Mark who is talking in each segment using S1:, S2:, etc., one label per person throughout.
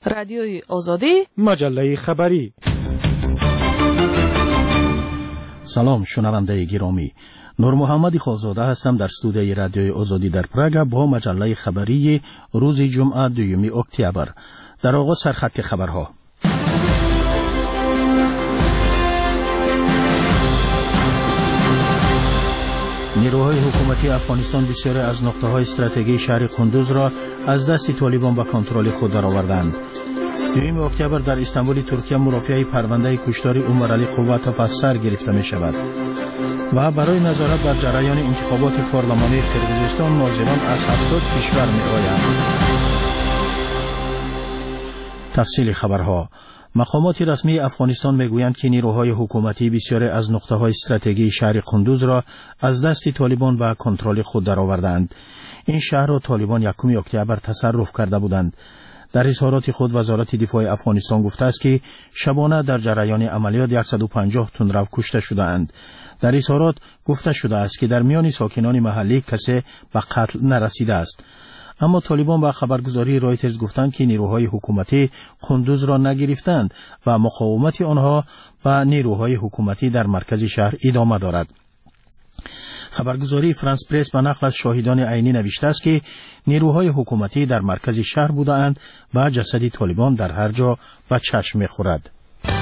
S1: رادیوی آزادی،
S2: مجله خبری. سلام شنونده گرامی، نور محمد خالزاده هستم در استودیوی رادیوی آزادی در پراگ با مجله خبری روز جمعه 2 اکتبر. در آغاز سرخط خبرها. نیروهای حکومتی افغانستان بسیاری از نقطه‌های استراتژیک شهر قندوز را از دست طالبان به کنترل خود درآوردند. 2 اکتبر در استانبول ترکیه مرافعه پرونده کشتار عمر علی قواتوف از سر گرفته می شود و برای نظارت بر جریان انتخابات پارلمانی قرقیزستان ناظران از 70 کشور می آیند. تفصیل خبرها. مقامات رسمی افغانستان میگویند که نیروهای حکومتی بسیاری از نقطه‌های استراتژیک شهر قندوز را از دست طالبان به کنترل خود درآوردند. این شهر را طالبان 1 اکتبر تصرف کرده بودند. در اظهارات خود وزارت دفاع افغانستان گفته است که شبانه در جریان عملیات 150 تندرو کشته شده‌اند. در اظهارات گفته شده است که در میان ساکنان محلی کسی به قتل نرسیده است. اما طالبان با خبرگزاری رایترز گفتند که نیروهای حکومتی قندوز را نگرفتند و مقاومت آنها با نیروهای حکومتی در مرکز شهر ادامه دارد. خبرگزاری فرانس پرس به نقل از شاهدان عینی نوشته است که نیروهای حکومتی در مرکز شهر بودند و جسد طالبان در هر جا به چشم می‌خورد.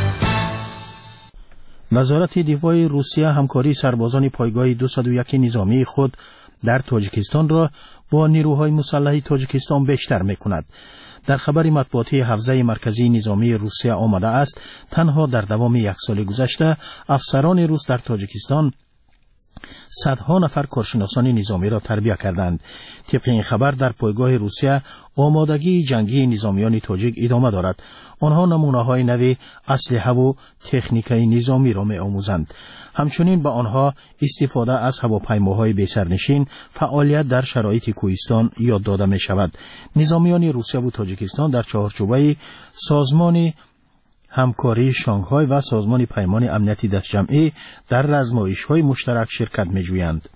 S2: وزارت دفاع روسیه همکاری سربازان پایگاه 201 نظامی خود در تاجیکستان را با نیروهای مسلح تاجیکستان بیشتر می‌کند. در خبر مطبوعاتی حوزه مرکزی نظامی روسیه آمده است تنها در دوام 1 سال گذشته افسران روس در تاجیکستان صدها نفر کارشناسان نظامی را تربیت کردند. طبق این خبر در پایگاه روسیه آمادگی جنگی نظامیان تاجیک ادامه دارد. آنها نمونه‌های نو اسلحه و تکنیکای نظامی را می‌آموزند. همچنین به آنها استفاده از هواپیماهای بی‌سرنشین، فعالیت در شرایط کوهستان یاد داده می‌شود. نظامیان روسیه و تاجیکستان در چهارچوبه سازمان همکاری شانگهای و سازمان پیمان امنیتی دست جمعی در آزمایش‌های مشترک شرکت می‌جویند.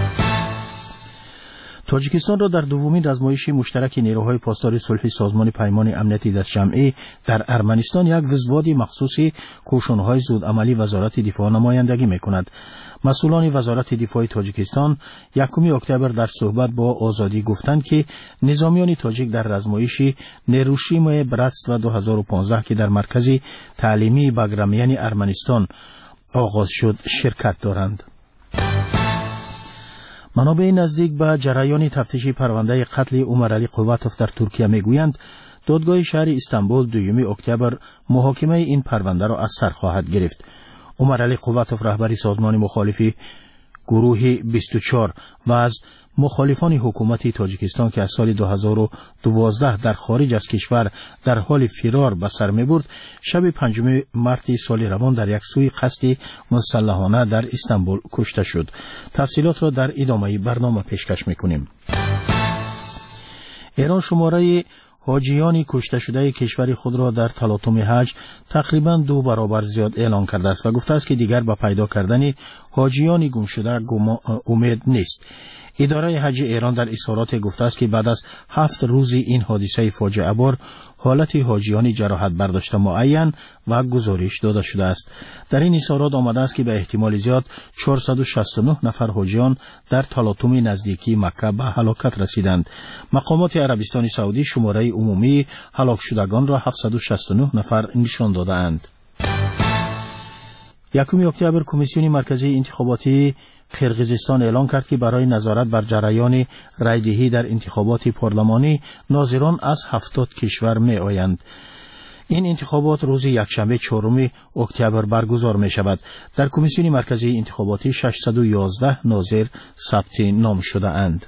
S2: تاجیکستان را در دومین آزمایش مشترک نیروهای پاسدار صلح سازمان پیمان امنیتی دست جمعی در ارمنستان یک وزواد مخصوصی کوشش‌های زودعملی وزارت دفاع نمایندگی می‌کند. مسئولان وزارت دفاع تاجیکستان 1 اکتبر در صحبت با آزادی گفتند که نظامیان تاجیک در آزمایش نیروشیم براتسو 2015 که در مرکز تعلیمی باگرامیان ارمنستان آغاز شد شرکت دارند. منابع نزدیک به جریان تفتیش پرونده قتل عمر علی قواتوف در ترکیه میگویند دادگاه شهر استانبول 2 اکتبر محاکمه این پرونده را از سر خواهد گرفت. عمر علی قواتوف رهبر سازمان مخالفی گروه 24 و از مخالفان حکومت تاجیکستان که از سال 2012 در خارج از کشور در حال فرار به سر می‌برد، شب 5 مارس سال روان در یک سوی قصد مسلحانه در استانبول کشته شد. تفصیلات را در ادامه برنامه پیشکش می‌کنیم. ایران شماره حاجیان کشته شده کشور خود را در تلاطم حج تقریباً 2 برابر زیاد اعلان کرده است و گفته است که دیگر به پیدا کردن حاجیان گم شده امید نیست. اداره حج ایران در اظهارات گفته است که بعد از 7 روز این حادثه فاجعه بار حالت حاجیان جراحت برداشته معین و گزارش داده شده است. در این اظهارات آمده است که به احتمال زیاد 469 نفر حاجیان در تلاطم نزدیکی مکه به هلاکت رسیدند. مقامات عربستان سعودی شماره عمومی هلاک شدگان را 769 نفر نشان دادند. 1 اکتبر کمیسیون مرکزی انتخاباتی قرقیزستان اعلان کرد که برای نظارت بر جریان رایدهی در انتخابات پارلمانی ناظران از 70 کشور می آیند. این انتخابات روز یکشنبه 4 اکتبر برگزار می شود. در کمیسیون مرکزی انتخاباتی 611 ناظر ثبت نام شده اند.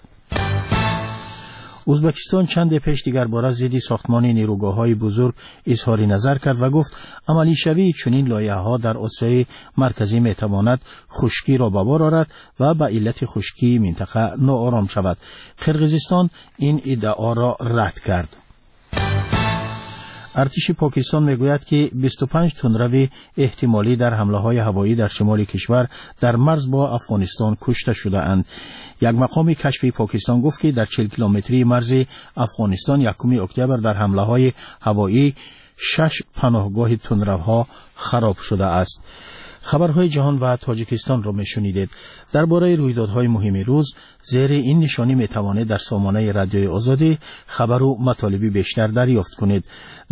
S2: ازبکستان چند پیش دیگر باره ضد ساختمان نیروگاه‌های بزرگ اظهار نظر کرد و گفت عملی شوی چنین لایحه‌ها در آسیای مرکزی میتواند خشکی را به بار آورد و به علت خشکی منطقه ناآرام شود. قرقیزستان این ادعا را رد کرد. ارتش پاکستان میگوید که 25 تندرو احتمالی در حمله‌های هوایی در شمال کشور در مرز با افغانستان کشته شده اند. یک مقام کشفی پاکستان گفت که در 40 کیلومتری مرز افغانستان 1 اکتبر در حمله‌های هوایی 6 پناهگاه تندروها خراب شده است. خبرهای جهان و تاجیکستان را میشنیدید. درباره رویدادهای مهم روز زیر این نشانی میتوانید در سامانه رادیوی آزادی خبر و مطالبی بیشتر دریافت کنید.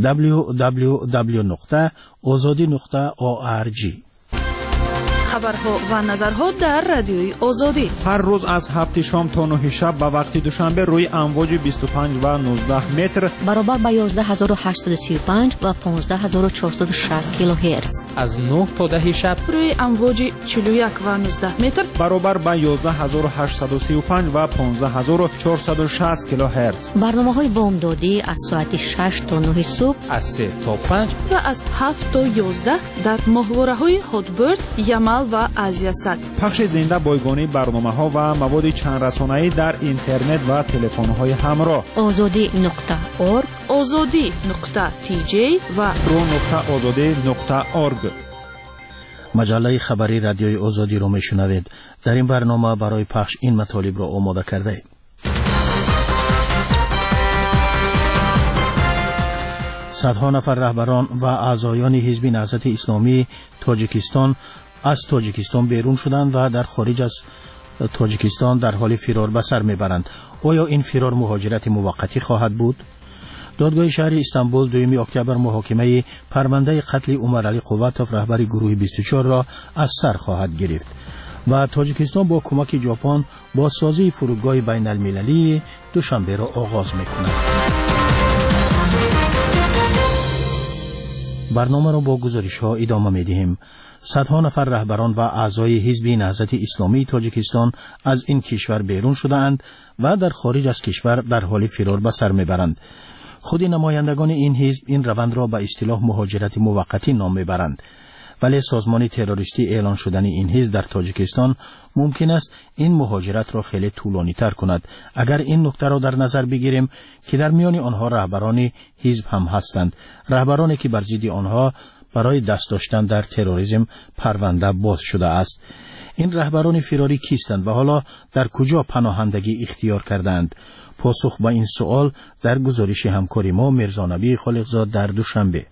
S2: www.azadi.org.
S1: خبرها و نظرها در رادیوی آزادی
S3: هر روز از 7 شام تا 9 شب به وقت دوشنبه روی امواج 25 و 19 متر
S4: برابر با 11835 و 15460 کیلوهرتز.
S5: از 9 تا 10 شب
S1: روی امواج 41 و 19 متر
S3: برابر با 11835 و 15460 کیلوهرتز.
S4: برنامه‌های بامدادی از ساعت 6 تا 9 صبح،
S5: از 3 تا 5
S1: و از 7 تا 11 در ماهواره‌های هاتبرد، یمل و آزیاسات.
S3: پخش زنده بایگانی برنامه‌ها و مواد چند رسانه‌ای در اینترنت و تلفن‌های همراه.
S4: azadi.org،
S1: azadi.tj و
S3: pro.azadi.org.
S2: مجله خبری رادیوی آزادی را میشنوید. در این برنامه برای پخش این مطالب را آماده کرده ایم. صدها نفر رهبران و اعضایان حزب نهضت اسلامی تاجیکستان از تاجیکستان بیرون شدند و در خارج از تاجیکستان در حال فرار به سر میبرند. آیا این فرار مهاجرت موقتی خواهد بود؟ دادگاه شهر استانبول 2 اکتبر محاکمه پرونده قتل عمر علی قوتوف رهبر گروه 24 را از سر خواهد گرفت و تاجیکستان با کمک ژاپن بازسازی فرودگاه بین المللی دوشنبه را آغاز میکند. برنامه را با گزارش ها ادامه میدهیم. صدها نفر رهبران و اعضای حزب نهضت اسلامی تاجیکستان از این کشور بیرون شده اند و در خارج از کشور در حال فرار به سر میبرند. خود نمایندگان این حزب این روند را به اصطلاح مهاجرت موقتی نام میبرند، ولی سازمان تروریستی اعلان شدن این حزب در تاجیکستان ممکن است این مهاجرت را خیلی طولانی تر کند اگر این نکته را در نظر بگیریم که در میان آنها رهبران حزب هم هستند، رهبرانی که بر ضد آنها برای دست داشتن در تروریسم پرونده باز شده است. این رهبران فراری کیستند و حالا در کجا پناهندگی اختیار کردند؟ پاسخ به این سوال در گزارش همکاری ما میرزانبی خالقزاد در دوشنبه.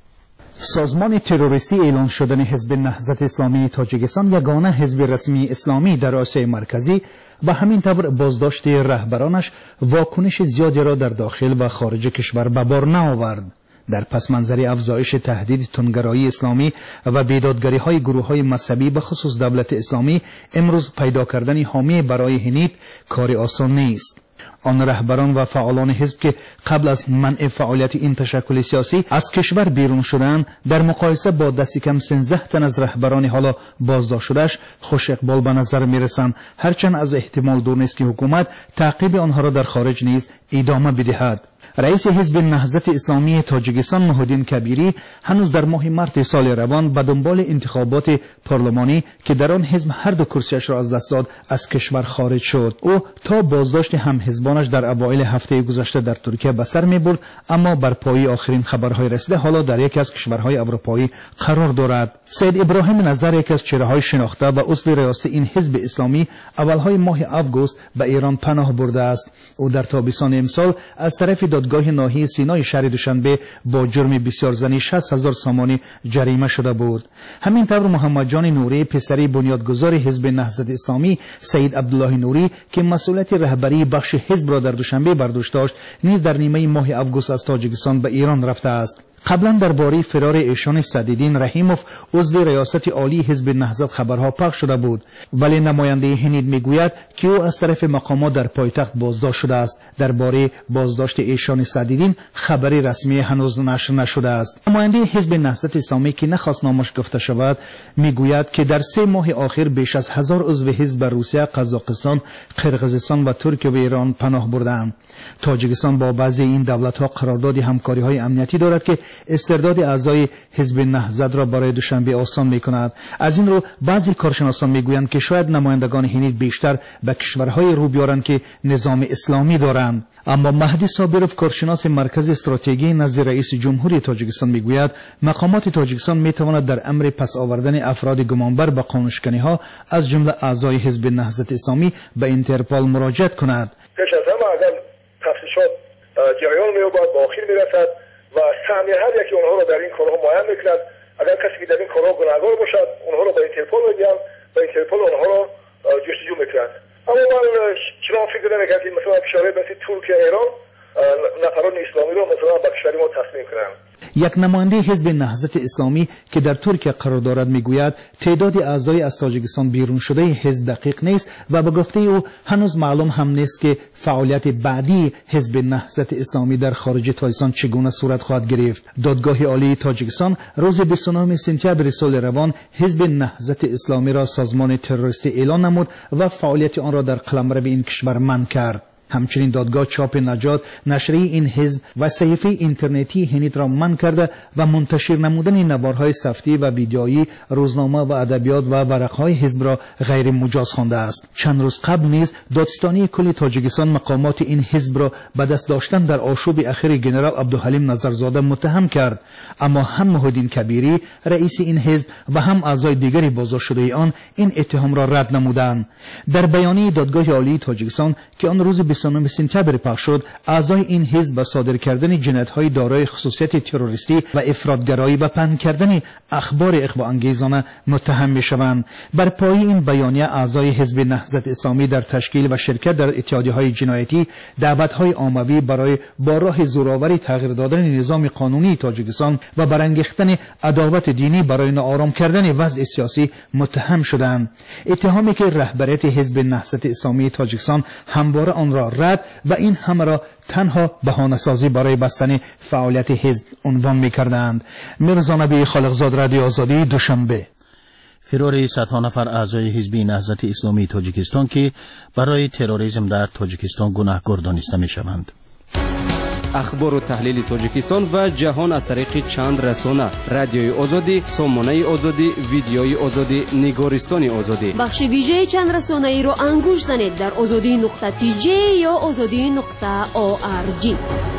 S6: سازمان تروریستی اعلان شدن حزب نهضت اسلامی تاجیکستان یگانه حزب رسمی اسلامی در آسیای مرکزی و همین طور بازداشت رهبرانش واکنش زیادی را در داخل و خارج کشور به بار نآورد. در پس منظر افزایش تهدید تندگرایی اسلامی و بیدادگری های گروه های مذهبی به خصوص دولت اسلامی، امروز پیدا کردن حامی برای هنیت کار آسان نیست. آن رهبران و فعالان حزب که قبل از منع فعالیت این تشکل سیاسی از کشور بیرون شدند، در مقایسه با دست کم 13 تن از رهبران حالا بازداشت شدهش خوش اقبال به نظر میرسند، هرچند از احتمال دور نیست که حکومت تعقیب آنها را در خارج نیز ادامه بدهد. رئیس حزب نهضت اسلامی تاجیکستان محمد کبیری هنوز در ماه مارس سال روان به دنبال انتخابات پارلمانی که در آن حزب هر دو کرسیش را از دست داد از کشور خارج شد. او تا بازداشت هم حزبانش در اوایل هفته گذشته در ترکیه به سر می‌برد، اما بر پایه آخرین خبرهای رسیده حالا در یکی از کشورهای اروپایی قرار دارد. سید ابراهیم نظر، یکی از چهره‌های شناخته و عضو ریاست این حزب اسلامی، اولهای ماه آگوست به ایران پناه برده است. او در تابستان امسال از طرف دادگاه ناحیه سینای شهر دوشنبه با جرم بسیار زنی 60,000 سامانی جریمه شده بود. همین طور محمد جان نوری، پسری بنیادگذار حزب نهضت اسلامی سید عبدالله نوری که مسئولیت رهبری بخش حزب را در دوشنبه بر دوش داشت، نیز در نیمه ماه آگوست از تاجیکستان به ایران رفته است. قبلا درباره فرار ایشان سعدالدین رحیموف عضو ریاست عالی حزب نهضت خبرها پخش شده بود، ولی نماینده هنید میگوید که او از طرف مقامات در پایتخت بازداشت شده است. درباره بازداشت ایشان سعدالدین خبری رسمی هنوز نشر نشده است. نماینده حزب نهضت اسلامی که نخواست نامش گفته شود میگوید که در 3 ماه آخر بیش از 1000 عضو حزب به روسیه، قزاقستان، قرقیزستان و ترکیه و ایران پناه بردند. تاجیکستان با بعضی این دولت‌ها قرارداد همکاری‌های امنیتی دارد که استرداد اعضای حزب نهضت را برای دوشنبه آسان می‌کند. از این رو بعضی کارشناسان می‌گویند که شاید نمایندگان هند بیشتر به کشورهای رو بیارند که نظام اسلامی دارند. اما مهدی صابرов کارشناس مرکز استراتژی نزد رئیس جمهوری تاجیکستان میگوید مقامات تاجیکستان میتواند در امر پس آوردن افراد گمانبر به قانونشکنی‌ها از جمله اعضای حزب نهضت اسلامی به اینترپول مراجعت کند.
S7: پیش از همه اگر تفتیشات جریان می‌یابد به آخر میرسد و سهمیه هر یکی آنها را در این کارها معین میکند. اگر کسی که در این کارها گناهکار باشد اونها را به اینترپول میگیرند و اینترپول آنها را جستجو میکند. اما من چنان فکر نمی‌کنم که مثلا کشورهای مثل ترکیه ایران نفران اسلامی را مثلا به کشور ما تسلیم کنند.
S6: یک نماینده حزب نهضت اسلامی که در ترکیه قرار دارد میگوید تعداد اعضای از تاجیکستان بیرون شده حزب دقیق نیست و به گفته او هنوز معلوم هم نیست که فعالیت بعدی حزب نهضت اسلامی در خارج تاجیکستان چگونه صورت خواهد گرفت. دادگاه عالی تاجیکستان روز 29 سپتامبر سال روان حزب نهضت اسلامی را سازمان تروریستی اعلام نمود و فعالیت آن را در قلمرو این کشور منع کرد. همچنین دادگاه چاپ نجات نشریه این حزب و صحیفه اینترنتی هند را منع کرده و منتشر نمودن نوارهای صوتی و ویدیویی روزنامه و ادبیات و ورقهای حزب را غیر مجاز خوانده است. چند روز قبل نیز دادستانی کل تاجیکستان مقامات این حزب را به دست داشتن در آشوب اخیر جنرال عبدالحلیم نظرزاده متهم کرد، اما هم محیدین کبیری رئیس این حزب و هم اعضای دیگری بازداشت شده آن این اتهام را رد نمودند. در بیانیه دادگاه عالی تاجیکستان که آن روز 29 سپتامبر پخش شد، اعضای این حزب به صادر کردن جنایت‌های دارای خصوصیت تروریستی و افراطگرایی و پهن کردن اخبار اغواء‌انگیزانه متهم می‌شوند. بر پایه این بیانیه اعضای حزب نهضت اسلامی در تشکیل و شرکت در اتحادیه‌های جنایتی دعوت‌های عمومی برای با راه زورآوری تغییر دادن نظام قانونی تاجیکستان و برانگیختن عداوت دینی برای ناآرام کردن وضع سیاسی متهم شدند. اتهامی که رهبریت حزب نهضت اسلامی تاجیکستان همواره آن را رد و این همه را تنها بهانه‌سازی برای بستن فعالیت حزب عنوان می‌کردند. میرزا نبی خالقزاد، رادیو آزادی، دوشنبه.
S2: فرار صدها نفر اعضای حزب نهضت اسلامی تاجیکستان که برای تروریسم در تاجیکستان گناهکار دانسته می‌شوند.
S8: اخبار و تحلیل تاجیکستان و جهان از طریق چند رسانه: رادیوی آزادی، سامانه آزادی، ویدیوی آزادی، نگارستان آزادی.
S9: بخش ویژه چند رسانه‌ای رو انگوش زنید در azadi.tj یا azadi.org.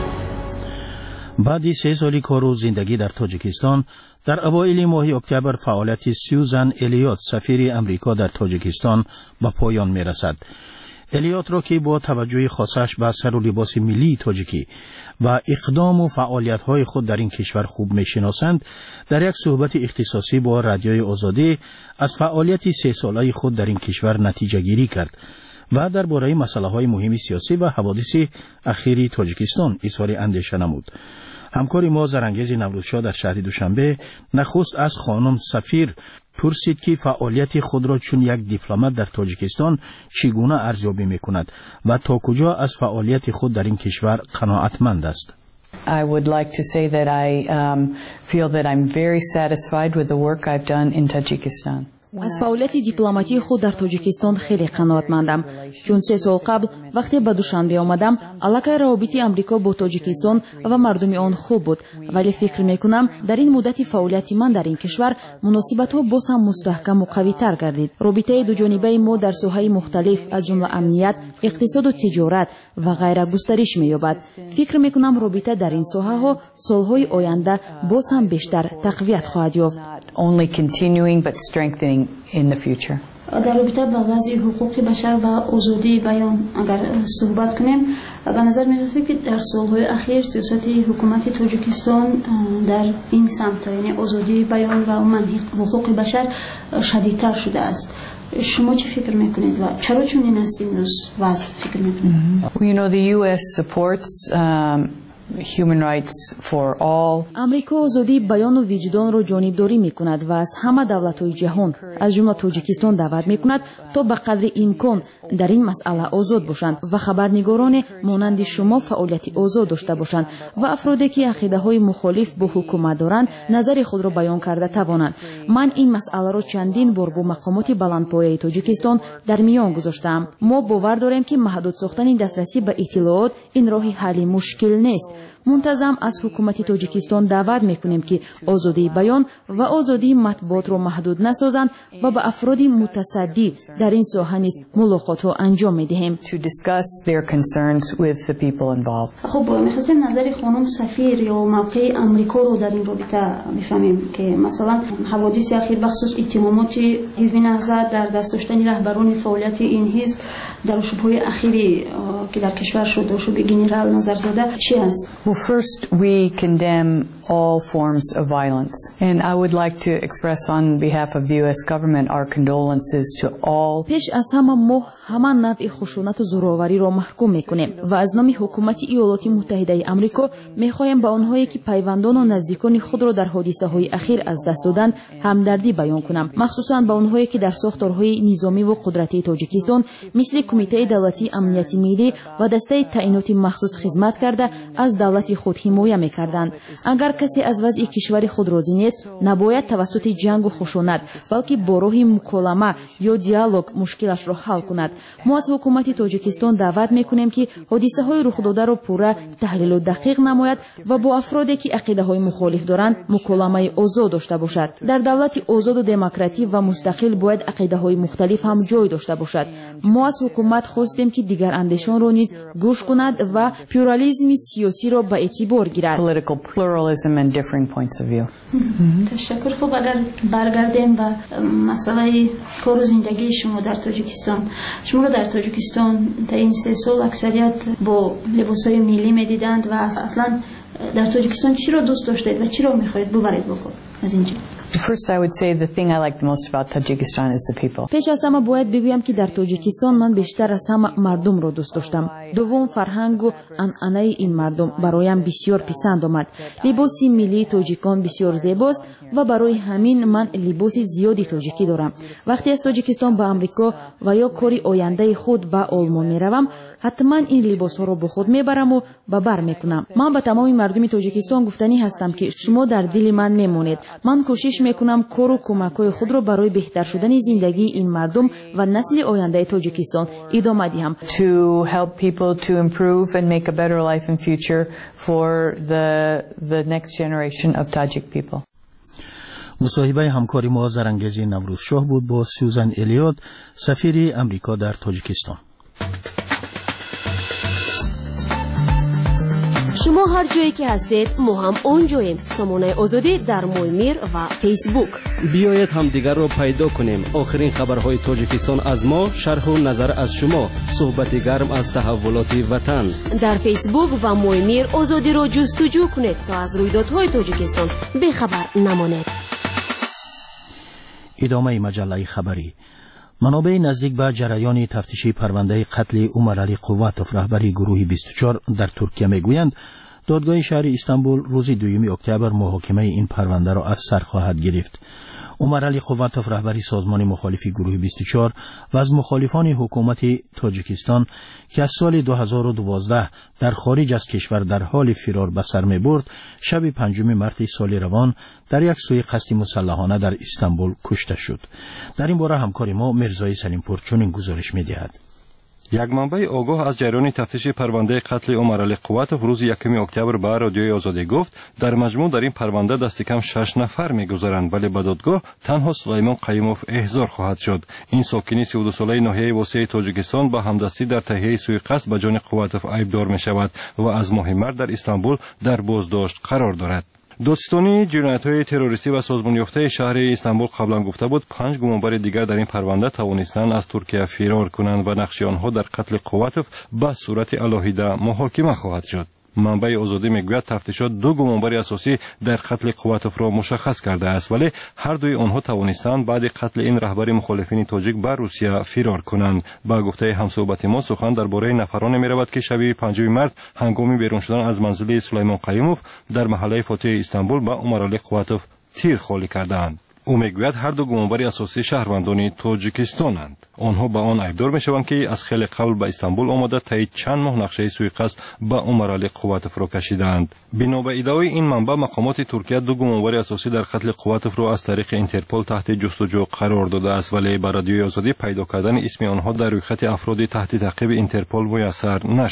S2: بعد 3 سالی کار و زندگی در تاجیکستان، در اوایل ماه اکتبر فعالیت سیوزن الیوت سفیر امریکا در تاجیکستان به پایان میرسد. الیوت را که با توجه خاصش به سر و لباس ملی تاجیکی و اقدام و فعالیت‌های خود در این کشور خوب می‌شناسند، در یک صحبت اختصاصی با رادیوی آزادی از فعالیت 3 ساله خود در این کشور نتیجه گیری کرد و درباره مسائل مهم سیاسی و حوادث اخیر تاجیکستان اظهار اندیشه نمود. همکار ما زرانگیز نوروزشاه در شهر دوشنبه نخست از خانم سفیر پرسید که فعالیت خود را چون یک دیپلمات در تاجیکستان چگونه ارزیابی می‌کند و تا کجا از فعالیت خود در این کشور قناعتمند است.
S10: I would like to say that I feel that I'm very satisfied with the work I've done in Tajikistan.
S1: از فعالیت دیپلماتی خود در تاجیکستان خیلی قناعتمندم، چون 3 سال قبل وقتی به دوشنبه آمدم علاقه روابط آمریکا با تاجیکستان و مردم آن خوب بود، ولی فکر میکنم در این مدت فعالیت من در این کشور مناسبت‌ها باز هم مستحکم و قوی‌تر گردید. رابطه دو جانبه ما در ساحه‌های مختلف از جمله امنیت، اقتصاد و تجارت و غیره گسترش می‌یابد. فکر میکنم رابطه در این ساحه‌ها سال‌های آینده باز هم بیشتر تقویت خواهد یافت.
S10: Only continuing but strengthening in the future.
S11: در رابطه با وضع حقوق بشر و آزادی بیان اگر صحبت کنیم، به نظر می‌رسد که در سال‌های اخیر سیاست حکومت تاجیکستان در این سمت، یعنی آزادی بیان و عموماً حقوق بشر شدیدتر شده است. شما چه فکر می‌کنید و چرا چنین است این وضع فکر می‌کنید؟
S10: You know, the US supports human rights for all.
S1: امریکا آزادی بیان و وجدان را جانبداری می‌کند و از همه دولت‌های جهان از جمله تاجیکستان دعوت می‌کند تا به قدر امکان در این مسئله آزاد باشند و خبرنگاران مانند شما فعالیت آزاد داشته باشند و افرادی که عقیده‌های مخالف با حکومت دارند نظر خود را بیان کرده توانند. من این مسئله را چندین بار با مقامات بلندپایه تاجیکستان در میان گذاشتم. ما باور داریم که محدود ساختن دسترسی به اطلاعات این راه حل مشکل نیست. منتظم از حکومت تاجیکستان دعوت میکنیم که آزادی بیان و آزادی مطبوعات را محدود نسازند و به افراد متصدی در این ساحه نیز ملاقات انجام میدهیم.
S11: خب میخواستیم نظر خانم سفیر یا موقع امریکا رو در این رابطه بفهمیم که مثلا حوادث اخیر بخصوص اتهامات حزب نهضت در دست داشتن رهبران فعالیت این حزب در شبهه اخیری که در کشور شد شبه گنرال نظرزاده چی است؟
S10: Well, first we condemn all forms of violence, and I would like to express on behalf of the U.S. government our condolences to all.
S1: پیش از همه ما همان نوع خشونت و زورآوری را محکوم میکنیم و از نام حکومت ایالات متحده آمریکا میخواهیم به آنهایی که پیوندان و نزدیکان خود را در حادثه های اخیر از دست دادند همدردی بیان کنم، مخصوصا به آنهایی که در ساختارهای نظامی و قدرتی تاجیکستان مثل کمیته دولتی امنیت ملی و دسته تعیینات مخصوص خدمت کرده از دولت خود حمایت میکردند. اگر کسی از وضع کشور خود راضی نیست، نباید توسط جنگ و خشونت بلکه با راه مکالمه یا دیالوگ مشکلش را حل کند. ما از حکومت تاجیکستان دعوت میکنیم که حادثه های رخ داده را پوره تحلیل و دقیق نماید و با افرادی که عقیده های مخالف دارند مکالمه آزاد داشته باشد. در دولت آزاد و دموکراتیک و مستقل باید عقیده های مختلف هم جای داشته باشد. ما از حکومت خواستیم که دیگر اندیشان را نیز گوش کند و پلورالیسم سیاسی را به اعتبار گیرد.
S10: And different points of view.
S11: تشکر. خب اگر برگردیم به مسئله کار و زندگی شما در تاجیکستان، شما رو در تاجیکستان تا این 3 سال اکثریت با لباسهای ملی میدیدند و اصلا در تاجیکستان چی رو دوست داشتید و چی رو میخواهید ببرید با خود از اینجا؟
S10: First, I would say the thing I like the most about Tajikistan is the people.
S1: پیش از همه باید بگویم که در تاجیکستان من بیشتر از همه مردم را دوست داشتم. دوم فرهنگ و عنعنه این مردم برایم بسیار پسند آمد. لباس ملی تاجیکان بسیار زیباست و برای همین من لباس زیادی تاجیکی دارم. وقتی از تاجیکستان به آمریکا و یا کاری آینده خود به آلمان میروم، حتما این لباس ها را با خود میبرم و به بر میکنم. من به تمام مردم تاجیکستان گفتنی هستم که شما در دل من میمونید. من کوشش میکنم کار و کمک‌های خود را برای بهتر شدن زندگی این مردم و نسل آینده تاجیکستان ادامه دهم.
S10: To help people to improve and make a better life and future for the next generation of Tajik people.
S2: مصاحبه همکاری ما زرانگیزی نوروز شاه بود با سوزان الیوت، سفیر امریکا در تاجیکستان.
S9: شما هر جایی که هستید ما هم اونجاییم. سامانه آزادی در مویمیر و فیسبوک.
S8: بیایید همدیگر را پیدا کنیم. آخرین خبرهای تاجیکستان از ما، شرح و نظر از شما، صحبت گرم از تحولات وطن.
S9: در فیسبوک و مویمیر آزادی را جستجو کنید تا از رویدادهای تاجیکستان بی‌خبر نمانید.
S2: ادامه مجله خبری. منابع نزدیک به جریان تفتیشی پرونده قتل عمر علی قواتوف رهبر گروه 24 در ترکیه میگویند دادگاه شهر استانبول روز 2 اکتبر محاکمه این پرونده را از سر خواهد گرفت. عمر علی قواتوف رهبر سازمان مخالفی گروه 24 و از مخالفان حکومت تاجیکستان که از سال 2012 در خارج از کشور در حال فرار به سر می‌برد، شب 5 مارس سال روان در یک سوءقصد مسلحانه در استانبول کشته شد. در این باره همکار ما مرزای سلیمپور چنین گزارش می‌دهد.
S12: یک منبع آگاه از جریان تفتیش پرونده قتل عمر علی قواتوف روز 1 اکتبر به رادیوی آزادی گفت در مجموع در این پرونده دست کم 6 نفر می‌گذارند، ولی به دادگاه تنها سلیمان قیوموف احضار خواهد شد. این ساکن 32 ساله ناحیه واسع تاجیکستان با همدستی در تهیه سوءقصد به جان قواتوف عیبدار می‌شود و از ماه مارس در استانبول در بازداشت قرار دارد. دادستانی جنایت‌های تروریستی و سازمان یافته شهر استانبول قبلا گفته بود 5 گمانبر دیگر در این پرونده توانستند از ترکیه فرار کنند و نقش آنها در قتل قواتوف به صورت علاهیده محاکمه خواهد شد. منبع آزادی میگوید تفتیشات 2 گمانبر اساسی در قتل قواتوف را مشخص کرده است، ولی هر دوی آنها توانستند بعد قتل این رهبر مخالفین تاجیک به روسیه فرار کنند. با گفته همصحبت ما سخن درباره نفرانی میرود که شب 5 مارس هنگام بیرون شدن از منزل سلیمان قیوموف در محله فاتح استانبول با عمر علی قواتوف تیر خالی کردند. او میگوید هر دو گمانبر اساسی شهروندان تاجیکستانند. آنها به آن عیبدار میشوند که از خیلی قبل به استانبول آمده تا چند ماه نقشه سوءقصد به عمر علی قواتوف را کشیدند. بنا به ادعای این منبع مقامات ترکیه 2 گمانبر اساسی در قتل قواتوف را از طریق اینترپل تحت جستجو قرار داده است، ولی به رادیوی آزادی پیدا کردن اسم آنها در رویخط افراد تحت تعقیب اینترپل میسر نشد.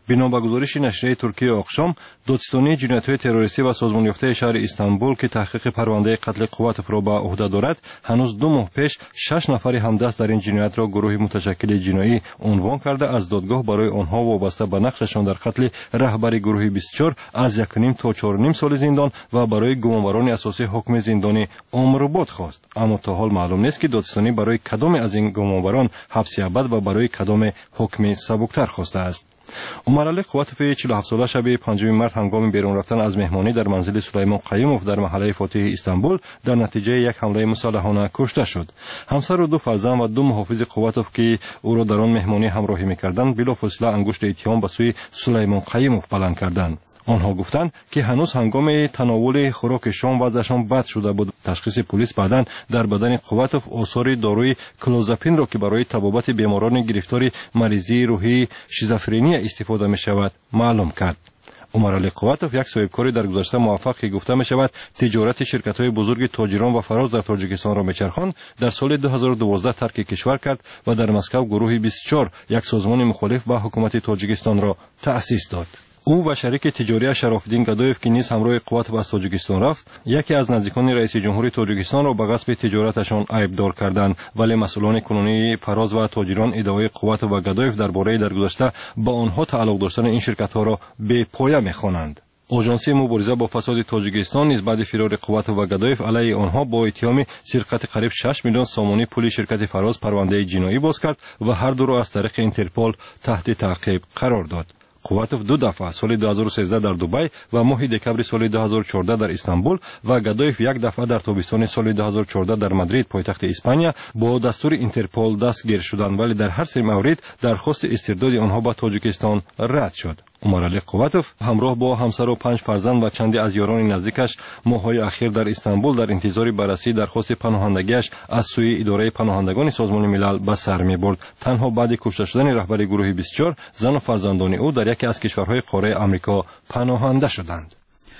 S12: بنا به گزارش نشریه ترکیه آقشام، دادستانی جنایت‌های تروریستی و سازمان یافته شهر استانبول که تحقیق پرونده قتل قواتوف را به عهده دارد، هنوز 2 ماه پیش 6 نفر همدست در این جنایت را گروه متشکل جنایی عنوان کرده از دادگاه برای آنها وابسته به نقششان در قتل رهبر گروه 24 از 1.5 تا 4.5 سال زندان و برای گمانبران اساسی حکم زندانی عمر بعد خواست. اما تا حال معلوم نیست که دادستانی برای کدام از این گمانبران حبس ابد و برای کدام حکم سبکتر خواسته است. عمرعلی قواتوف 47 ساله شب 5 مارس هنگام بیرون رفتن از مهمانی در منزل سلیمان قیوموف در محله فاتح استانبول در نتیجه یک حمله مسلحانه کشته شد. همسر و 2 فرزند و 2 محافظ قواتوف که او را در آن مهمانی همراهی می‌کردند بلافاصله انگشت اتهام به سوی سلیمان قیوموف بلند کردند. آنها گفتند که هنوز هنگام تناول خوراک شام وضعشان بد شده بود. تشخیص پلیس بعداً در بدن قواتوف آثار داروی کلوزاپین را که برای طبابت بیماران گرفتار مریضی روحی شیزوفرنی استفاده می شود معلوم کرد. عمرعلی قواتوف یک صاحبکاری در گذشته موفق که گفته می شود تجارت شرکت‌های بزرگ تاجران و فراز در تاجیکستان را میچرخاند، در سال 2012 ترک کشور کرد و در مسکو گروه 24 یک سازمان مخالف به حکومت تاجیکستان را تأسیس داد. او و شریک تجاری شراف‌الدین گدایف که نیز همراه قواتوف از تاجیکستان رفت، یکی از نزدیکان رئیس جمهوری تاجیکستان را به غصب تجارتشان عیبدار کردند، ولی مسئولان کنونی فراز و تاجران ادعای قواتوف و گدایف درباره درگذشته با آنها تعلق داشتن این شرکت‌ها را بی پایه می‌خوانند. آژانسی مبارزه با فساد تاجیکستان نیز بعد فرار قواتوف و گدایف علیه آنها با اتهام سرقت قریب 6 میلیون سامانی پول شرکت فراز پرونده جنایی باز کرد و هر دو را از طریق اینترپل تحت تعقیب قرار داد. قواتوف 2 دفعه سال 2013 در دبی و ماه دکمبر سال 2014 در استانبول و گدایف 1 دفعه در تابستان سال 2014 در مادرید پایتخت اسپانیا با دستور اینترپل دستگیر شدند، ولی در هر 3 مورد درخواست استرداد آنها به تاجیکستان رد شد. عمرعلی قواتوف همراه با همسر و 5 فرزند و چندی از یاران نزدیکش ماه‌های اخیر در استانبول در انتظار بررسی درخواست پناهندگیش از سوی اداره پناهندگان سازمان ملل به سر می‌برد. تنها بعد کشته شدن رهبر گروه 24 زن و فرزندان او در یکی از کشورهای قاره آمریکا پناهنده شدند.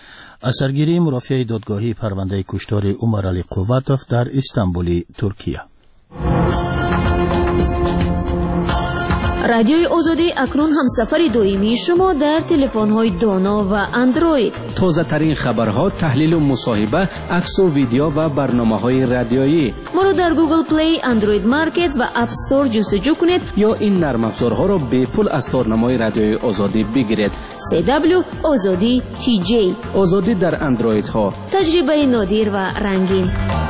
S2: اثرگیری مرافعه دادگاهی پرونده کشتار عمرعلی قواتوف در استانبول، ترکیه.
S9: رادیوی آزادی اکنون همسفر دائمی شما در تلفن‌های دانا و اندروید.
S13: تازه ترین خبرها، تحلیل و مصاحبه، عکس و ویدیو و برنامه‌های رادیویی.
S9: ما را در گوگل پلی، اندروید مارکت و اپ استور جستجو کنید
S13: یا این نرم افزارها را به پول از تارنمای رادیوی آزادی بگیرید.
S9: CW آزادی TJ.
S13: آزادی در اندروید ها.
S9: تجربه نادر و رنگین.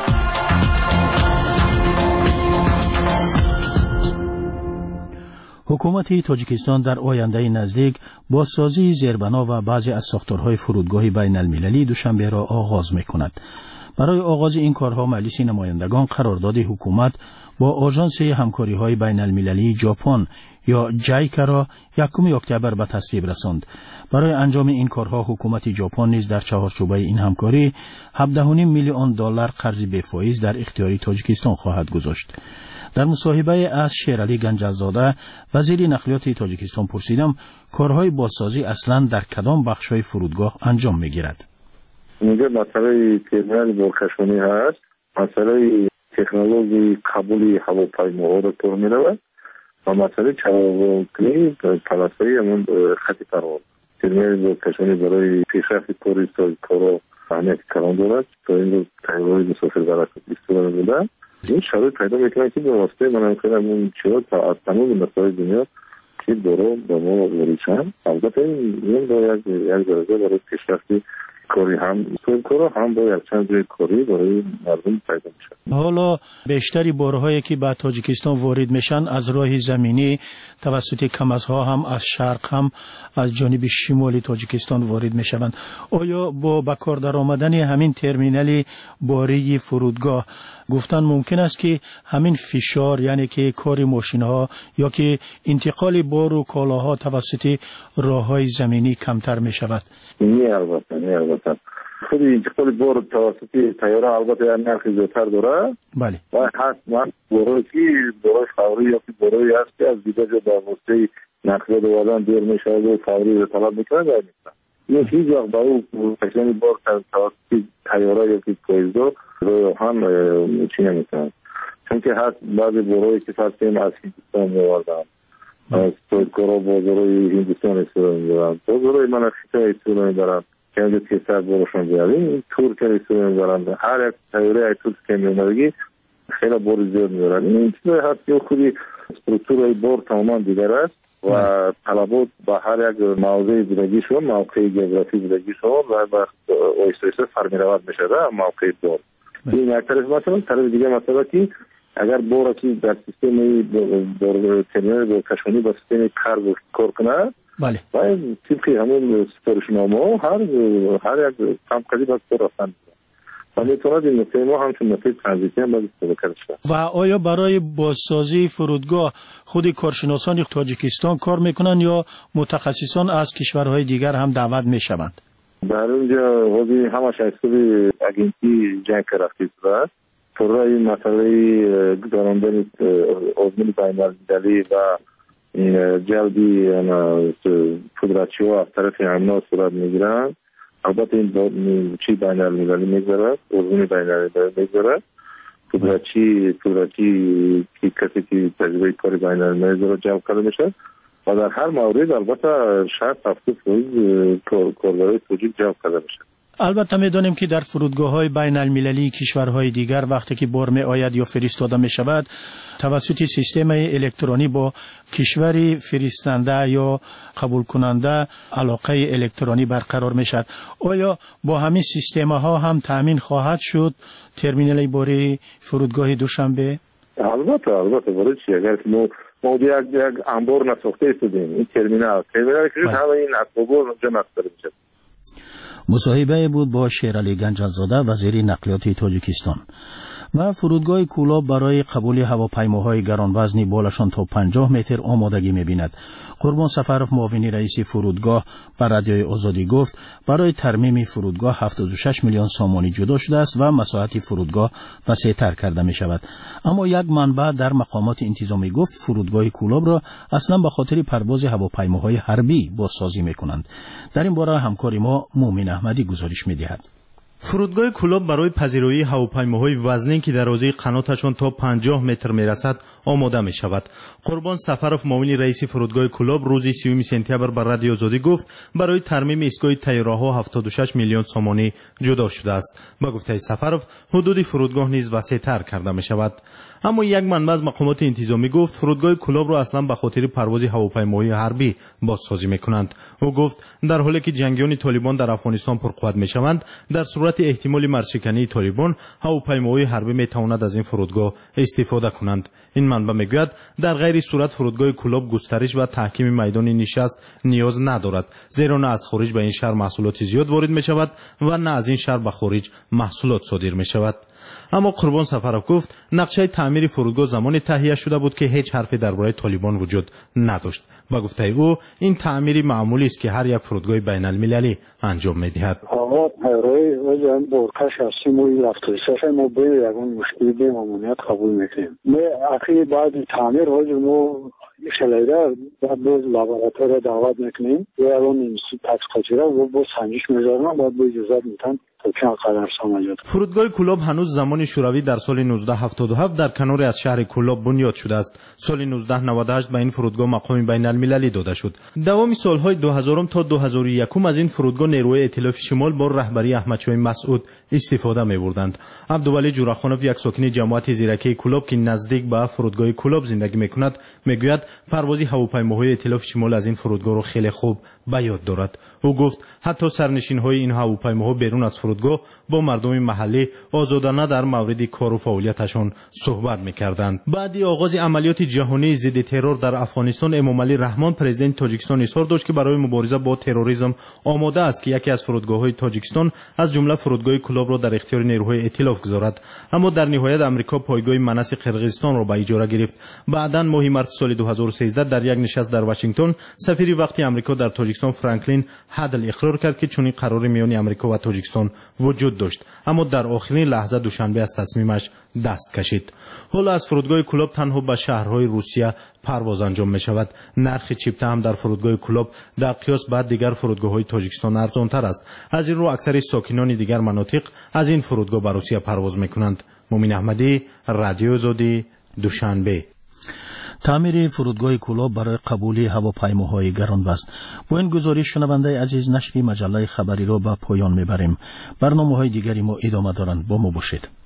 S2: حکومت تاجیکستان در آینده نزدیک بازسازی زیربنا و بعضی از ساختارهای فرودگاه بین المللی دوشنبه را آغاز می‌کند. برای آغاز این کارها مجلس نمایندگان قرارداد حکومت با آژانس همکاری‌های بین المللی ژاپن یا جایکا را 1 اکتبر به تصویب رساند. برای انجام این کارها حکومت ژاپن نیز در چهارچوبه این همکاری 17.5 میلیون دلار قرض بی فایز در اختیار تاجیکستان خواهد گذاشت. در مصاحبه از شیرعلی گنجزاده وزیر نقلیات تاجیکستان پرسیدم کارهای بازسازی اصلا در کدام بخش‌های فرودگاه انجام می‌گیرد.
S7: اینجا مسئله ترمینال بارکشانی هست، مسئله تکنولوژی قبول هواپیماها را طور می‌رود و مسئله چراغ‌کنی پلاسایی همون خط پرواز. ترمینال بارکشانی برای پیشرفت کارا اهمیت کلان دارد تا این رو تغییرات مسافربران استفاده بوده. این شرایط پیدا میکنه که به واسطه من خیلی اون چیزا تا از تمام مسائل دنیا که دارو به ما وریشن. البته این باید یک درجه برای پیشرفت کاری هم کارا هم باید چند جای کاری برای مردم پیدا میشه.
S2: حالا بیشتری بارهایی که به تاجیکستان وارد میشن از راه زمینی توسط کمرها هم از شرق هم از جانب شمالی تاجیکستان وارد میشوند. آیا با بکار در آمدن همین ترمینال باری فرودگاه گفتن ممکن است که همین فشار یعنی که کار ماشین‌ها یا که انتقال بار و کالاها توسط راه‌های زمینی کمتر می‌شود؟
S7: نه البته خود انتقال بار توسط طیاره البته نرخ زیادتر داره.
S2: بله.
S7: و حتما باری که برای فوری یا که برای است که از دیگه جا در واسطه نقلیات آدم دیر میشه و فوری رو طلب میکنه در این هیچ وقت با او تشکیل بار توسط طیاره یا که پایزدار رو هم چی نمیکنن، چون که هست بعضی برای که فرسیم از هندوستان میوردن
S14: صادرکارا بازارهای هندوستان استفاده می‌برن، بازارهای منافع استفاده می‌برن که اینجا که سر بارشون بیاد، این تور که استفاده می‌برن، هر یک تیاره تور که می‌آمدگی خیلی بار زیاد می‌برن. این چیز هست که خودی استرکتورهای بار تماما دیگر است و طلبات با هر یک موضع زندگیشون، موقع جغرافی زندگیشون و با آیسته فرمی رواد میشه موقع بار. این یک طرف مثلا طرف دیگه مثلا که اگر بار که در سیستم بار ترمینال با کشانی با سیستم کار کنه،
S2: بله،
S14: و طبق همون سفارشنامه هر یک کم قضیه باید رفتن و میتواند این نقطه ما همچون نقطه ترانزیتی هم باید استفاده کرده شد.
S2: و آیا برای بازسازی فرودگاه خود کارشناسان تاجیکستان کار میکنن یا متخصصان از کشورهای دیگر هم دعوت میشوند؟
S14: در اونجا وضعی همش اصولی اگنتی جنگ رفتی است. طوره این مسئله گذراندن آزمون بین‌المللی و جلبی پودرچی ها از طرف امنا صورت میگیرند. البته این چی بین‌المللی میگذارد، آزمون بین‌المللی میگذارد. پودرچی که کسی که تجربه کاری بین‌المللی داره جلب کرده میشه و در هر مورد البته 60-70% کاربرای توجیه جلب کرده میشه.
S2: البته میدانیم که در فرودگاه‌های بین‌المللی کشورهای دیگر وقتی که بار می‌آید یا فرستاده می‌شود توسط سیستم الکترونی با کشوری فرستنده یا قبول کننده علاقه الکترونی برقرار می‌شود. آیا با همین سیستم‌ها هم تامین خواهد شد ترمینال باری فرودگاه دوشنبه؟
S14: البته برای چی؟ اگر ما یک انبار نساخته شدیم این ترمینال که همه این اسباب‌ها اونجا نصب میشه.
S2: مصاحبه بود با شیرعلی گنجزاده وزیر نقلیات تاجیکستان. و فرودگاه کولاب برای قبول هواپیماهای گرانوزنی بالاشان تا 50 متر آمادگی می‌بیند. قربان سفرов معاون رئیس فرودگاه بر رادیوی آزادی گفت برای ترمیم فرودگاه 76 میلیون سامانی جدا شده است و مساحت فرودگاه وسیع‌تر کرده می‌شود. اما یک منبع در مقامات انتظامی گفت فرودگاه کولاب را اصلا به خاطر پرواز هواپیماهای حربی بازسازی می‌کنند. در این باره همکار ما مومن احمدی گزارش می‌دهد.
S15: فرودگاه کولاب برای پذیرایی هواپیماهای وزنی که درازی قناتشان تا 50 متر میرسد آماده می شود. قربان سفرов معاون رئیس فرودگاه کولاب روز 30 سپتامبر بر رادیو آزادی گفت برای ترمیم ایستگاه طیاره‌ها 76 میلیون سامانی جدا شده است. با گفته سفرов حدود فرودگاه نیز وسیع‌تر کرده می شود. اما یک منبع از مقامات انتظامی گفت فرودگاه کولاب را اصلا به خاطر پرواز هواپیماهای حربی بازسازی می‌کنند. او گفت در حالی که جنگیان طالبان در افغانستان پرقوت می‌شوند در صورت احتمال مرشکنی طالبان هواپیماهای حربی می‌تواند از این فرودگاه استفاده کنند. این منبع میگوید در غیر صورت فرودگاه کولاب گسترش و تحکیم میدان نشست نیاز ندارد، زیرا نه از خارج به این شهر محصولات زیاد وارد می‌شود و نه از این شهر به خارج محصولات صادر می‌شود. اما قربان سفرов گفت نقشه تعمیر فرودگاه زمانی تهیه شده بود که هیچ حرفی درباره طالبان وجود نداشت. با گفته او این تعمیری معمولی است که هر یک فرودگاه بین المللی انجام می‌دهد.
S16: آقا برای وجه بورکش هستیم و این رفتارسش ما به یکون مشکلی به مامونیت قبول میکنیم. ما اخی بعد تعمیر وجه ما شلیده بعد باز لابراتوار دعوت میکنیم و الان این تحقیقاتی را با سنجش میذارن بعد با اجازت میتن.
S15: فرودگاه کولاب هنوز زمان شوروی در سال 1977 در کنار از شهر کولاب بنیاد شده است. سال 1998 به این فرودگاه مقام بین المللی داده شد. دوام سالهای 2000 تا 2001 از این فرودگاه نیروی ائتلاف شمال با رهبری احمدشاه مسعود استفاده می‌بردند. عبدالولی جورخانوف یک ساکن جماعت زیرکی کولاب که نزدیک به فرودگاه کولاب زندگی می‌کند میگوید پرواز هواپیماهای ائتلاف شمال از این فرودگاه را خیلی خوب به یاد دارد. او گفت حتی سرنشین‌های این هواپیماها بیرون از فرودگاه با مردم محلی آزادانه در مورد کار و فعالیتشان صحبت می‌کردند. بعد آغاز عملیات جهانی ضد ترور در افغانستان امامعلی رحمان پرزیدنت تاجیکستان اظهار داشت که برای مبارزه با تروریسم آماده است که یکی از فرودگاه‌های تاجیکستان از جمله فرودگاه کولاب را در اختیار نیروهای ائتلاف گذارد. اما در نهایت آمریکا پایگاه مناس قرقیزستان را به اجاره گرفت. بعداً ماه مارس سال 2013 در یک نشست در واشنگتن سفیر وقتی آمریکا در تاجیکستان فرانکلین هدل اقرار کرد که چنین قراری میان آمریکا و تاجیکستان وجود داشت، اما در آخرین لحظه دوشنبه از تصمیمش دست کشید. حالا از فرودگاه کولاب تنها به شهرهای روسیه پرواز انجام می شود. نرخ چیپته هم در فرودگاه کولاب در قیاس با دیگر فرودگاه‌های تاجیکستان ارزان‌تر است. از این رو اکثر ساکنان دیگر مناطق از این فرودگاه به روسیه پرواز می کنند. مومن احمدی، رادیو آزادی، دوشنبه.
S2: تعمیر فرودگاه کولاب برای قبول هواپیماهای گرانبست. با این گزارش شنونده عزیز نشر مجله خبری را به پایان میبریم. برنامه‌های دیگری ما ادامه دارند. با ما باشید.